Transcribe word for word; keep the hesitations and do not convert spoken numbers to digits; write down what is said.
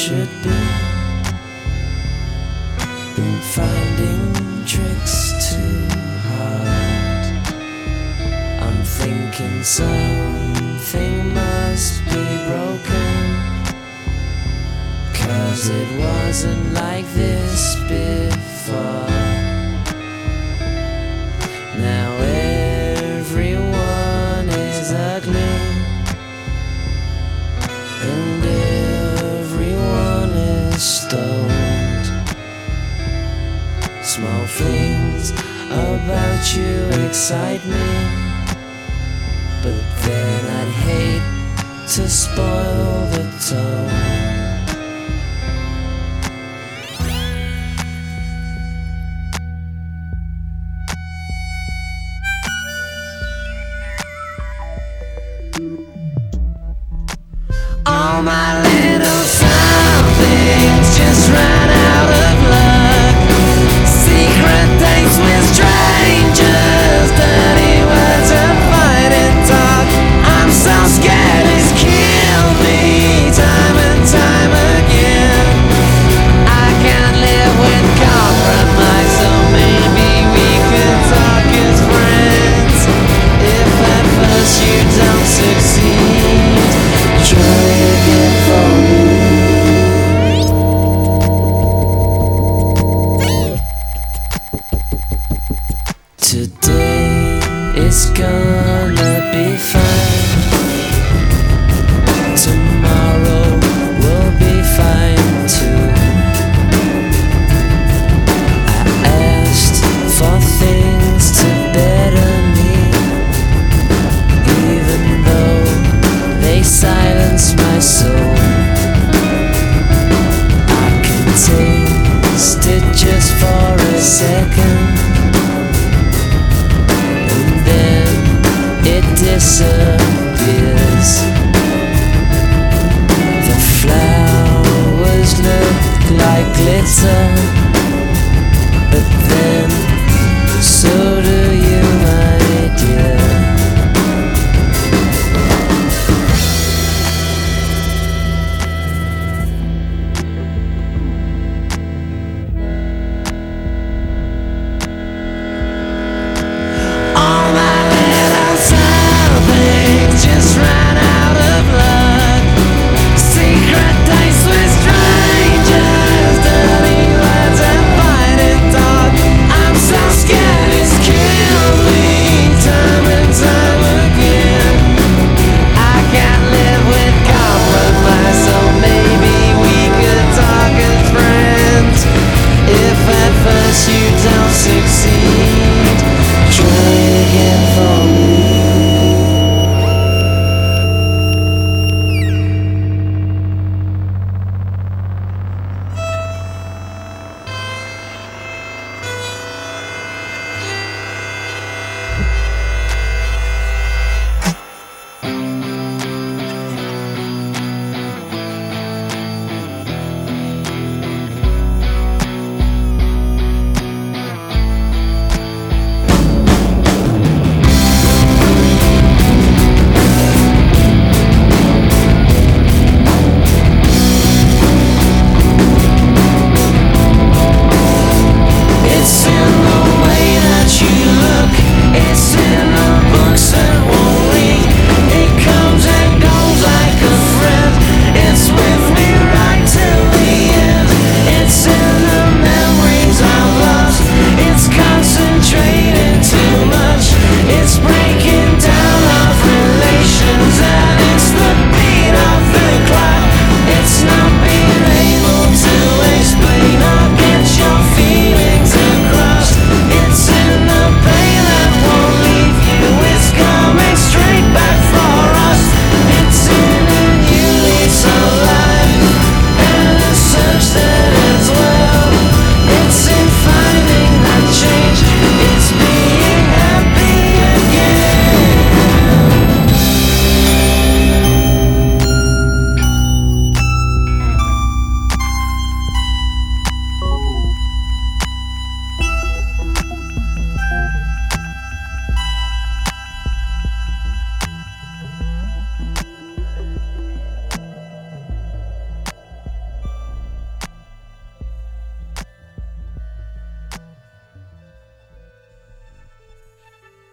should be. Been finding tricks too hard. I'm thinking something must be broken, 'cause it wasn't like this before. Now everyone is ugly, and everyone is stoned. Small things about you excite me, but then I'd hate to spoil the tone. All my little somethings just ran out of luck. Secret dates with strangers, dirty words and fighting talk. I'm so scared it's killed me time and time again. I can't live with compromise, so maybe we could talk as friends. If at first you don't succeed, try again for me. Today it's gonna be fun.